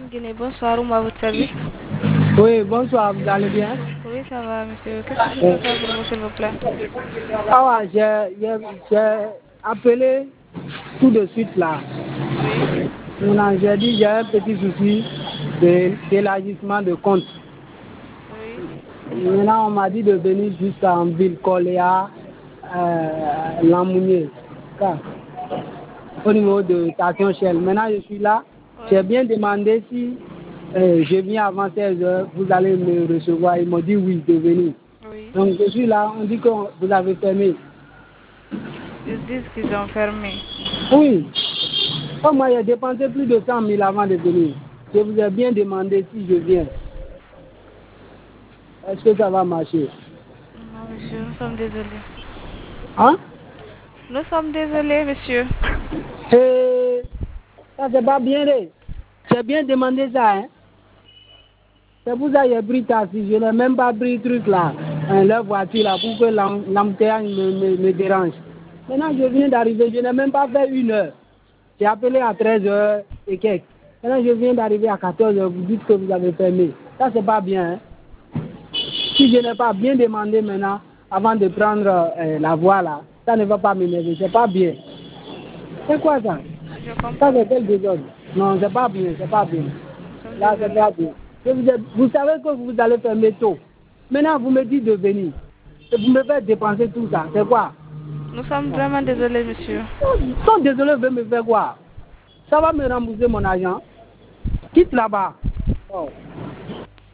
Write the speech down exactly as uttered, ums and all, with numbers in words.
Guinée, bonsoir, ou à votre service? Oui, bonsoir, vous allez bien? Oui, ça va, monsieur. Qu'est-ce que je peux faire pour vous, s'il vous plaît? Ah ouais, j'ai j'ai- j'ai appelé tout de suite là. Oui, Maintenant, j'ai dit j'ai un petit souci de- d'élargissement de compte. oui, Maintenant, on m'a dit de venir jusqu'en ville, Coléa, euh, Lamounier, ça, au niveau de Station Shell. Maintenant, je suis là. J'ai oui, bien demandé si euh, je viens avant seize heures, vous allez me recevoir. Ils m'ont dit oui, de venir. oui. Donc, je suis là. On dit que vous avez fermé. Ils disent qu'ils ont fermé. Oui. Oh, moi, j'ai dépensé plus de cent mille avant de venir. Je vous ai bien demandé si je viens. Est-ce que ça va marcher? Non, monsieur, nous sommes désolés. Hein? Nous sommes désolés, monsieur. Et ça, c'est pas bien. Ré. J'ai bien demandé ça. Hein? C'est pour ça que j'ai pris taxi. Je n'ai même pas pris truc là. Hein, leur voiture là, pour que l'em- l'embouteillage me, me, me dérange. Maintenant, je viens d'arriver. Je n'ai même pas fait une heure. J'ai appelé à treize heures et quelques. Maintenant, je viens d'arriver à quatorze heures. Vous dites que vous avez fermé. Ça, c'est pas bien. Hein? Si je n'ai pas bien demandé maintenant, avant de prendre euh, la voie là, ça ne va pas m'énerver. C'est pas bien. C'est quoi ça? Je Ça, comprends, c'est quel monsieur. désordre? Non, c'est pas bien. C'est pas bien. Nous sommes Là, c'est désolés. pas bien. Je vous, ai- vous savez que vous allez fermer tôt. Maintenant, vous me dites de venir. Et vous me faites dépenser tout ça. C'est quoi? Nous sommes vraiment désolés, monsieur. Non, désolé, vous me faire quoi? Ça va me rembourser mon argent? Quitte là-bas. Oh.